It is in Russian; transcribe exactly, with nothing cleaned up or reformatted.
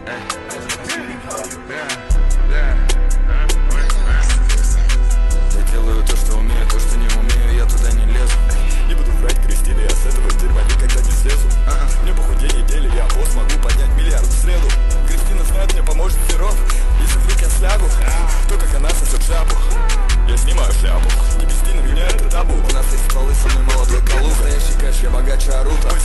Я делаю то, что умею, то, что не умею, я туда не лезу. Не буду врать Кристине, я с этого дерьма никогда не слезу. Мне по хуй день недели, я босс, могу поднять миллиард в среду. Кристина знает, мне поможет сироп. Если вдруг я слягу, то как она сосет шляпу. Я снимаю шляпу, не пизди на меня, это табу. У нас есть стволы, со мной молодой Калуга. Настоящий кэш, я богаче Арута.